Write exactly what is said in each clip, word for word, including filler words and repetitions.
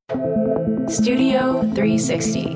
Studio three sixty.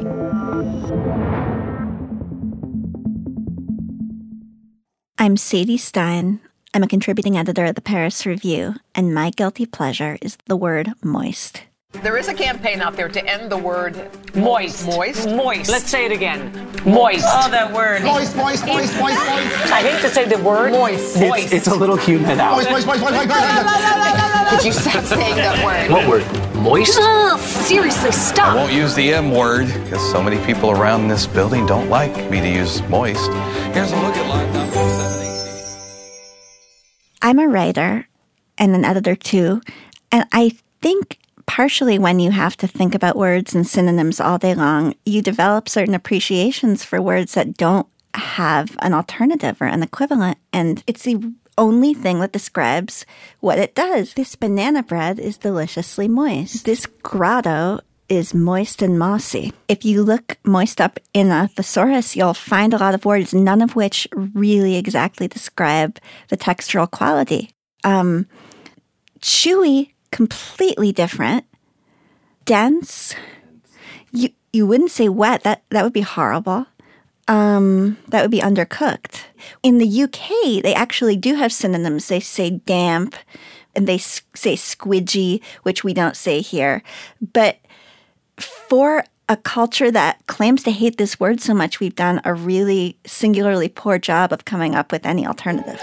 I'm Sadie Stein. I'm a contributing editor at the Paris Review, and my guilty pleasure is the word moist. There is a campaign out there to end the word moist. Moist. Moist. Let's say it again. Moist. Oh, that word. Moist, moist, moist, moist, moist. I hate to say the word. Moist. Moist. It's, it's a little humid out. Moist, moist, moist, moist, moist, moist. Would you stop saying that word? What word? Moist? Ugh, seriously, stop. I won't use the M word because so many people around this building don't like me to use moist. Here's a look at Live nine four seven H D. I'm a writer and an editor too, and I think partially when you have to think about words and synonyms all day long, you develop certain appreciations for words that don't have an alternative or an equivalent, and it's the only thing that describes what it does. This banana bread is deliciously moist. This grotto is moist and mossy. If you look moist up in a thesaurus, you'll find a lot of words, none of which really exactly describe the textural quality. Um, chewy, completely different. Dense. You you wouldn't say wet. That that would be horrible. Um, that would be undercooked. In the U K, they actually do have synonyms. They say damp, and they s- say squidgy, which we don't say here. But for a culture that claims to hate this word so much, we've done a really singularly poor job of coming up with any alternative.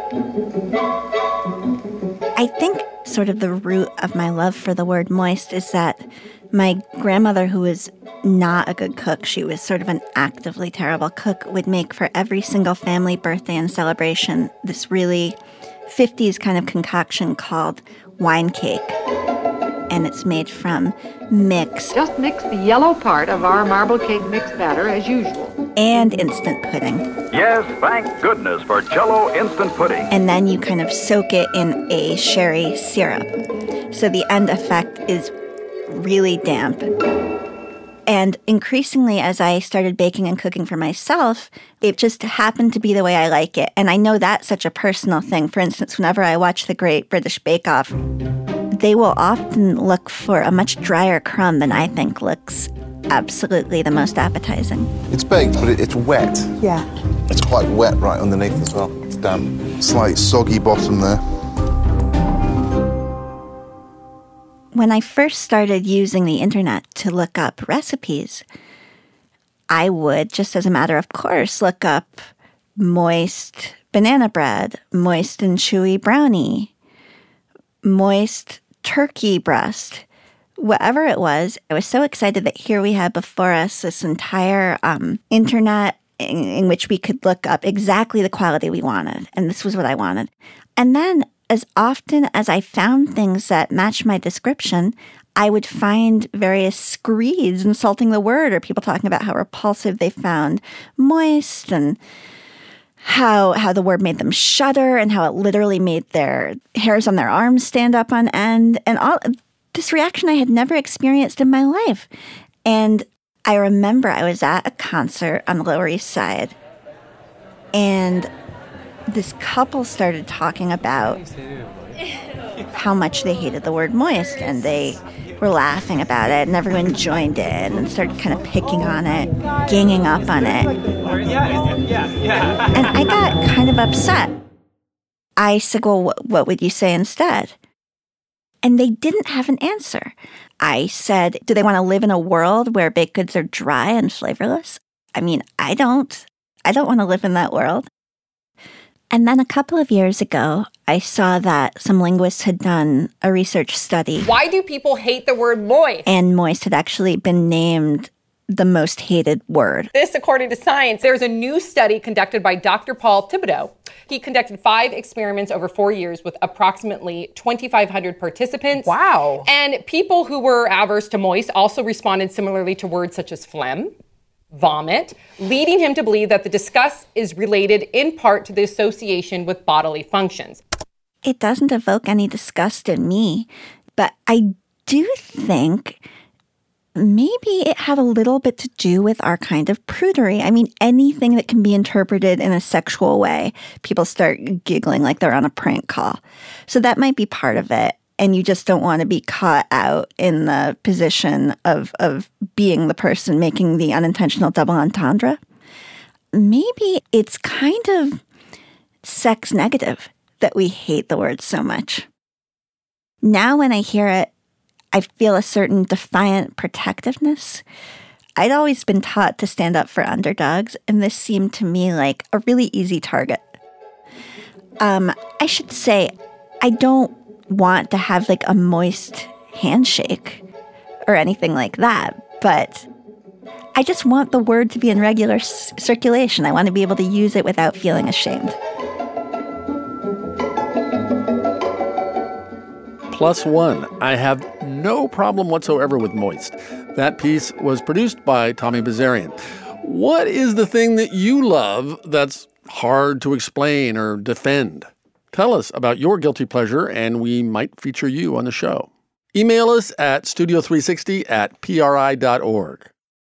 I think sort of the root of my love for the word moist is that my grandmother, who was not a good cook, she was sort of an actively terrible cook, would make for every single family birthday and celebration this really fifties kind of concoction called wine cake. And it's made from mix. Just mix the yellow part of our marble cake mix batter as usual. And instant pudding. Yes, thank goodness for Jell-O instant pudding. And then you kind of soak it in a sherry syrup. So the end effect is really damp. And increasingly, as I started baking and cooking for myself, it just happened to be the way I like it. And I know that's such a personal thing. For instance, whenever I watch the Great British Bake Off, they will often look for a much drier crumb than I think looks absolutely the most appetizing. It's baked, but it, it's wet. Yeah. It's quite wet right underneath as well. It's damp. Slight soggy bottom there. When I first started using the internet to look up recipes, I would, just as a matter of course, look up moist banana bread, moist and chewy brownie, moist turkey breast, whatever it was. I was so excited that here we had before us this entire um, internet in, in which we could look up exactly the quality we wanted. And this was what I wanted. And then as often as I found things that matched my description, I would find various screeds insulting the word, or people talking about how repulsive they found moist, and how how the word made them shudder, and how it literally made their hairs on their arms stand up on end, and all this reaction I had never experienced in my life. And I remember I was at a concert on the Lower East Side, and this couple started talking about how much they hated the word moist, and they were laughing about it, and everyone joined in and started kind of picking on it, ganging up on it. And I got kind of upset. I said, well, wh- what would you say instead? And they didn't have an answer. I said, do they want to live in a world where baked goods are dry and flavorless? I mean, I don't. I don't want to live in that world. And then a couple of years ago, I saw that some linguists had done a research study. Why do people hate the word moist? And moist had actually been named the most hated word. This, according to Science, there's a new study conducted by Doctor Paul Thibodeau. He conducted five experiments over four years with approximately twenty-five hundred participants. Wow. And people who were averse to moist also responded similarly to words such as phlegm, vomit, leading him to believe that the disgust is related in part to the association with bodily functions. It doesn't evoke any disgust in me, but I do think maybe it had a little bit to do with our kind of prudery. I mean, anything that can be interpreted in a sexual way, people start giggling like they're on a prank call. So that might be part of it. and you just don't want to be caught out in the position of, of being the person making the unintentional double entendre. Maybe it's kind of sex negative that we hate the word so much. Now when I hear it, I feel a certain defiant protectiveness. I'd always been taught to stand up for underdogs, and this seemed to me like a really easy target. Um, I should say, I don't want to have like a moist handshake or anything like that, but I just want the word to be in regular c- circulation. I want to be able to use it without feeling ashamed. Plus one, I have no problem whatsoever with moist. That piece was produced by Tommy Bazarian. What is the thing that you love that's hard to explain or defend? Tell us about your guilty pleasure and we might feature you on the show. Email us at studio three sixty at P R I dot org.